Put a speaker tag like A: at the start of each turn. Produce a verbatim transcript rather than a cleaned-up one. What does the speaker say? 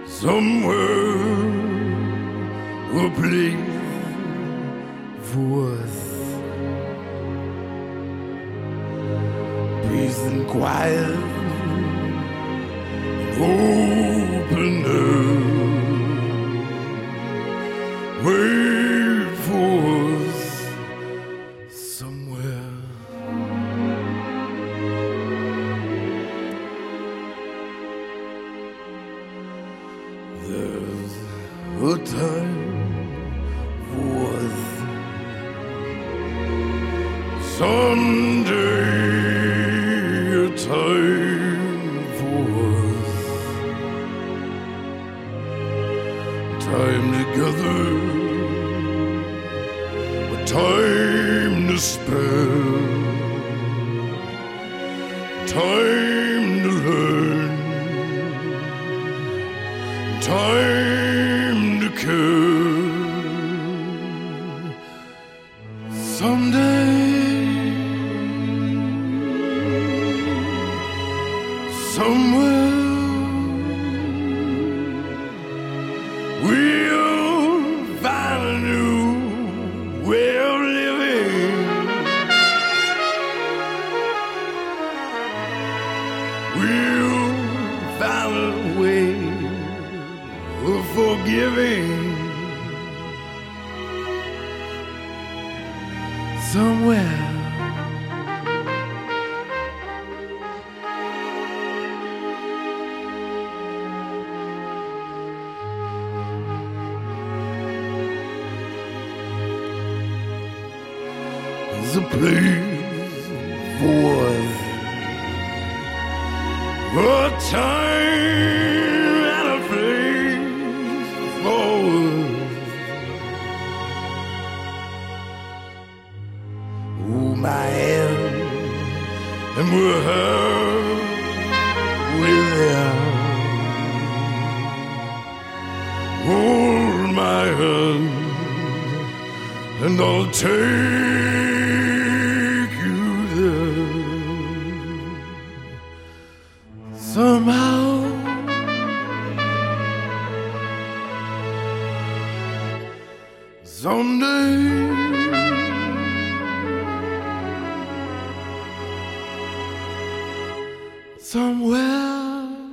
A: somewhere, a place for us. Peace and quiet, and open air. Wait for us somewhere. There's a time for us someday, a time for us, time together, a time to spare, time to learn, time to care. Someday, somewhere, we'll find a new way of living. We'll find a way of forgiving. Somewhere. There's a place for us, a time and a place for us. Hold my hand and we'll have without. Hold my hand and I'll take you there. Somehow, someday, somewhere.